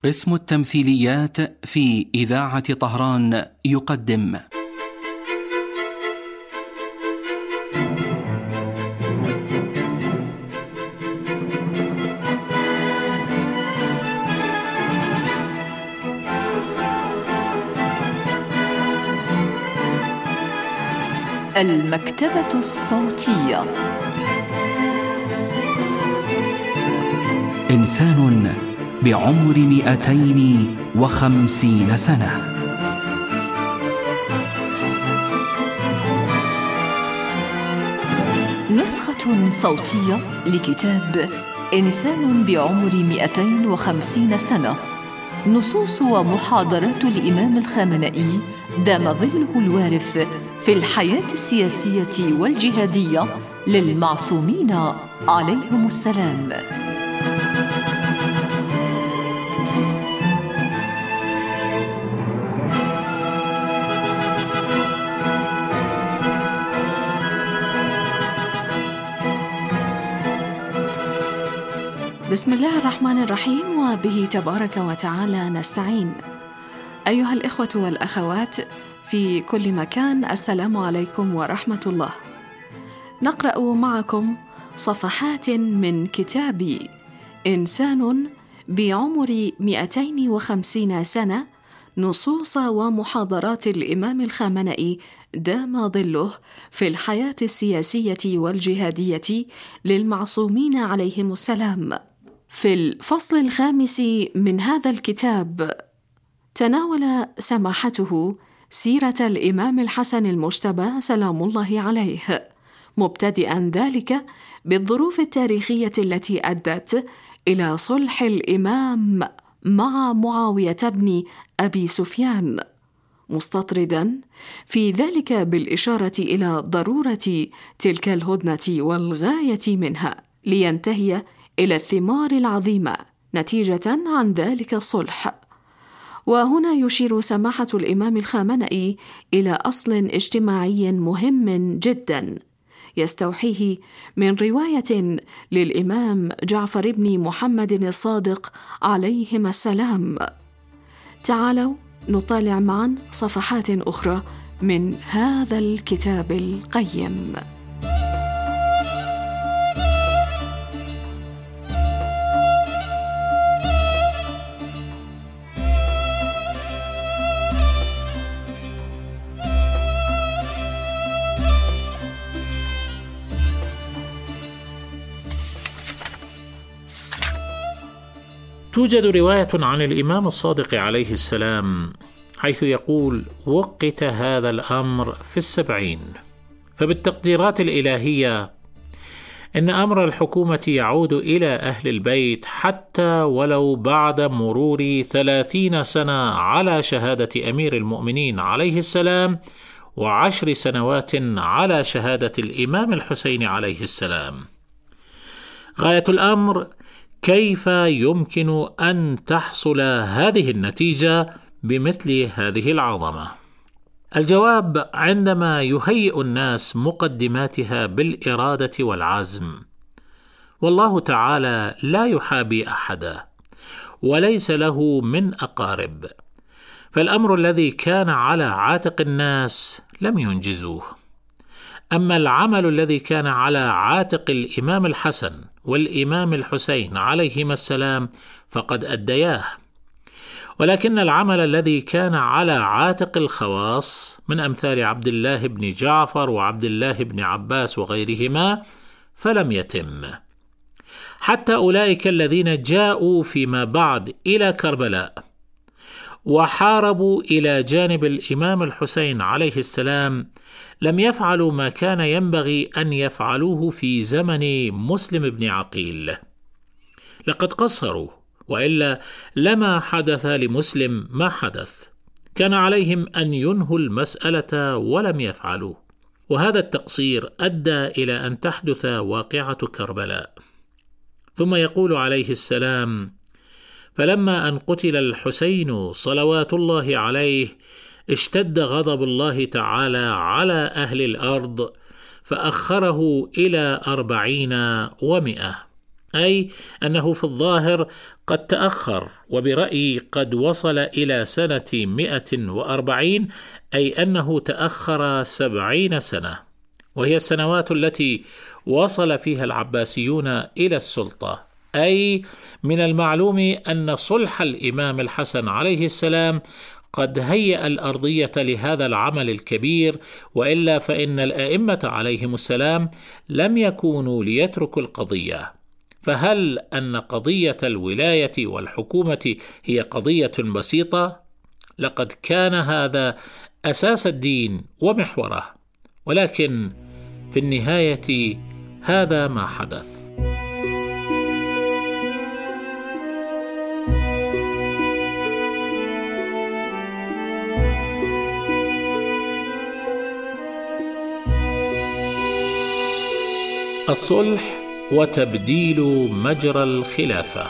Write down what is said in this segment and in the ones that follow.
قسم التمثيليات في إذاعة طهران يقدم المكتبة الصوتية. إنسان بعمر 250 سنة. نسخة صوتية لكتاب إنسان بعمر 250 سنة، نصوص ومحاضرات الإمام الخامنئي دام ظله الوارث في الحياة السياسية والجهادية للمعصومين عليهم السلام. بسم الله الرحمن الرحيم، وبه تبارك وتعالى نستعين. أيها الإخوة والأخوات في كل مكان، السلام عليكم ورحمة الله. نقرأ معكم صفحات من كتاب إنسان بعمر 250 سنة، نصوص ومحاضرات الإمام الخامنئي دام ظله في الحياة السياسية والجهادية للمعصومين عليهم السلام. في الفصل الخامس من هذا الكتاب تناول سماحته سيرة الإمام الحسن المجتبى سلام الله عليه، مبتدئا ذلك بالظروف التاريخية التي أدت إلى صلح الإمام مع معاوية بن أبي سفيان، مستطردا في ذلك بالإشارة إلى ضرورة تلك الهدنة والغاية منها لينتهي إلى الثمار العظيمة نتيجة عن ذلك الصلح. وهنا يشير سماحة الإمام الخامنئي إلى أصل اجتماعي مهم جدا يستوحيه من رواية للإمام جعفر بن محمد الصادق عليهما السلام. تعالوا نطالع معا صفحات أخرى من هذا الكتاب القيم. توجد رواية عن الإمام الصادق عليه السلام حيث يقول: وقت هذا الأمر في 70، فبالتقديرات الإلهية إن أمر الحكومة يعود إلى أهل البيت حتى ولو بعد مرور 30 سنة على شهادة أمير المؤمنين عليه السلام، و10 سنوات على شهادة الإمام الحسين عليه السلام. غاية الأمر كيف يمكن أن تحصل هذه النتيجة بمثل هذه العظمة؟ الجواب عندما يهيئ الناس مقدماتها بالإرادة والعزم، والله تعالى لا يحابي أحدا وليس له من أقارب، فالأمر الذي كان على عاتق الناس لم ينجزوه، أما العمل الذي كان على عاتق الإمام الحسن والإمام الحسين عليهما السلام فقد أدياه. ولكن العمل الذي كان على عاتق الخواص من أمثال عبد الله بن جعفر وعبد الله بن عباس وغيرهما فلم يتم، حتى أولئك الذين جاءوا فيما بعد إلى كربلاء وحاربوا إلى جانب الإمام الحسين عليه السلام لم يفعلوا ما كان ينبغي أن يفعلوه في زمن مسلم بن عقيل. لقد قصروا، وإلا لما حدث لمسلم ما حدث. كان عليهم أن ينهوا المسألة ولم يفعلوا، وهذا التقصير أدى إلى أن تحدث واقعة كربلاء. ثم يقول عليه السلام: فلما أن قتل الحسين صلوات الله عليه اشتد غضب الله تعالى على أهل الأرض فأخره إلى 40 و100. أي أنه في الظاهر قد تأخر، وبرأيي قد وصل إلى سنة 140، أي أنه تأخر 70 سنة، وهي السنوات التي وصل فيها العباسيون إلى السلطة. أي من المعلوم أن صلح الإمام الحسن عليه السلام قد هيأ الأرضية لهذا العمل الكبير، وإلا فإن الأئمة عليهم السلام لم يكونوا ليتركوا القضية. فهل أن قضية الولاية والحكومة هي قضية بسيطة؟ لقد كان هذا أساس الدين ومحوره، ولكن في النهاية هذا ما حدث. الصلح وتبديل مجرى الخلافة.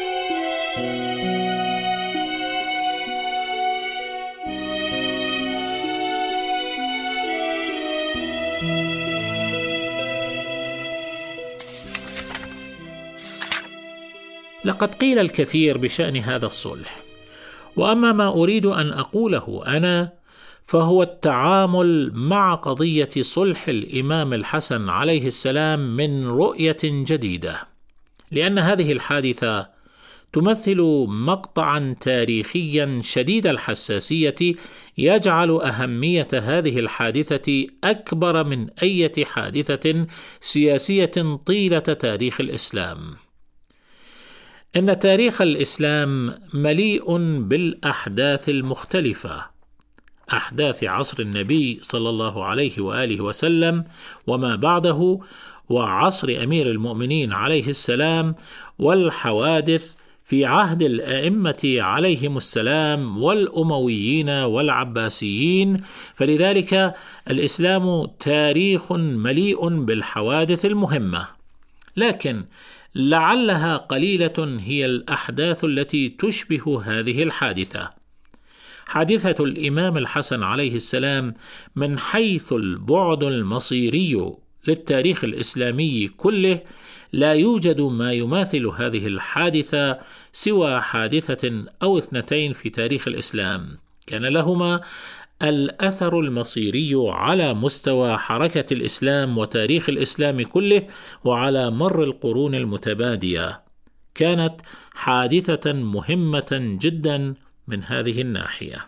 لقد قيل الكثير بشأن هذا الصلح، وأما ما أريد أن أقوله أنا فهو التعامل مع قضية صلح الإمام الحسن عليه السلام من رؤية جديدة، لأن هذه الحادثة تمثل مقطعا تاريخيا شديد الحساسية يجعل أهمية هذه الحادثة أكبر من أي حادثة سياسية طيلة تاريخ الإسلام. إن تاريخ الإسلام مليء بالأحداث المختلفة، أحداث عصر النبي صلى الله عليه وآله وسلم وما بعده، وعصر أمير المؤمنين عليه السلام، والحوادث في عهد الأئمة عليهم السلام والأمويين والعباسيين. فلذلك الإسلام تاريخ مليء بالحوادث المهمة، لكن لعلها قليلة هي الأحداث التي تشبه هذه الحادثة. حادثة الإمام الحسن عليه السلام من حيث البعد المصيري للتاريخ الإسلامي كله لا يوجد ما يماثل هذه الحادثة سوى حادثة أو 2 في تاريخ الإسلام كان لهما الأثر المصيري على مستوى حركة الإسلام وتاريخ الإسلام كله وعلى مر القرون المتبادية. كانت حادثة مهمة جدا من هذه الناحية.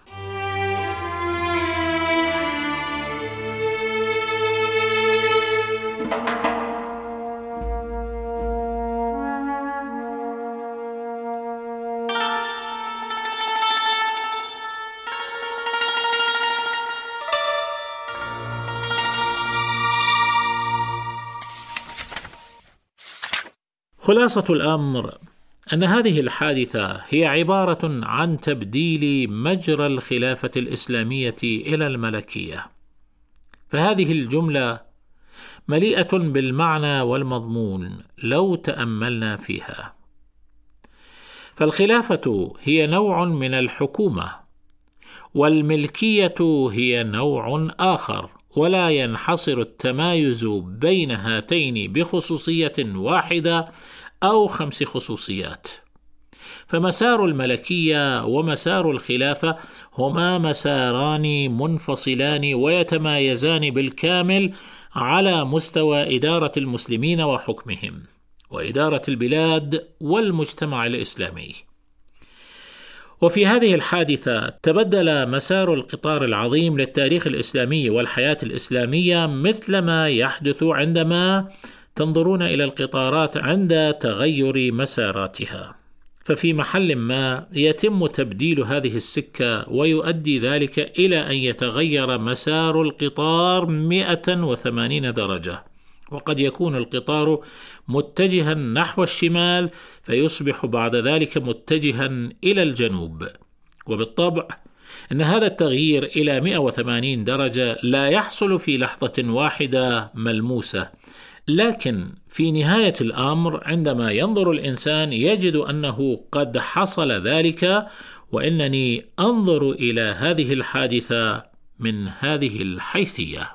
خلاصة الأمر أن هذه الحادثة هي عبارة عن تبديل مجرى الخلافة الإسلامية إلى الملكية، فهذه الجملة مليئة بالمعنى والمضمون لو تأملنا فيها. فالخلافة هي نوع من الحكومة، والملكية هي نوع آخر، ولا ينحصر التمايز بين هاتين بخصوصية واحدة أو 5 خصوصيات. فمسار الملكية ومسار الخلافة هما مساران منفصلان ويتمايزان بالكامل على مستوى إدارة المسلمين وحكمهم وإدارة البلاد والمجتمع الإسلامي. وفي هذه الحادثة تبدل مسار القطار العظيم للتاريخ الإسلامي والحياة الإسلامية مثل ما يحدث عندما تنظرون إلى القطارات عند تغير مساراتها. ففي محل ما يتم تبديل هذه السكة ويؤدي ذلك إلى أن يتغير مسار القطار 180 درجة، وقد يكون القطار متجها نحو الشمال فيصبح بعد ذلك متجها إلى الجنوب. وبالطبع أن هذا التغيير إلى 180 درجة لا يحصل في لحظة واحدة ملموسة، لكن في نهاية الأمر عندما ينظر الإنسان يجد أنه قد حصل ذلك، وإنني أنظر إلى هذه الحادثة من هذه الحيثية.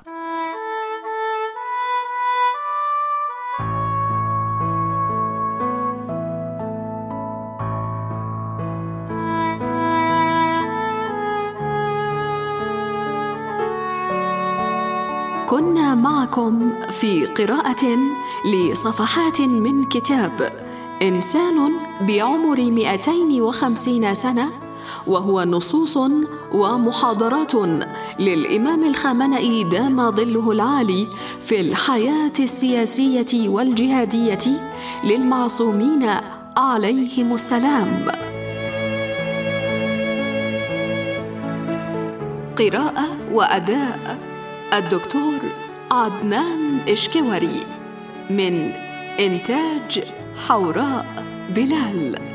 كنا معكم في قراءة لصفحات من كتاب إنسان بعمر 250 سنة، وهو نصوص ومحاضرات للإمام الخامنئي دام ظله العالي في الحياة السياسية والجهادية للمعصومين عليهم السلام. قراءة وأداء الدكتور عدنان إشكوري، من إنتاج حوراء بلال.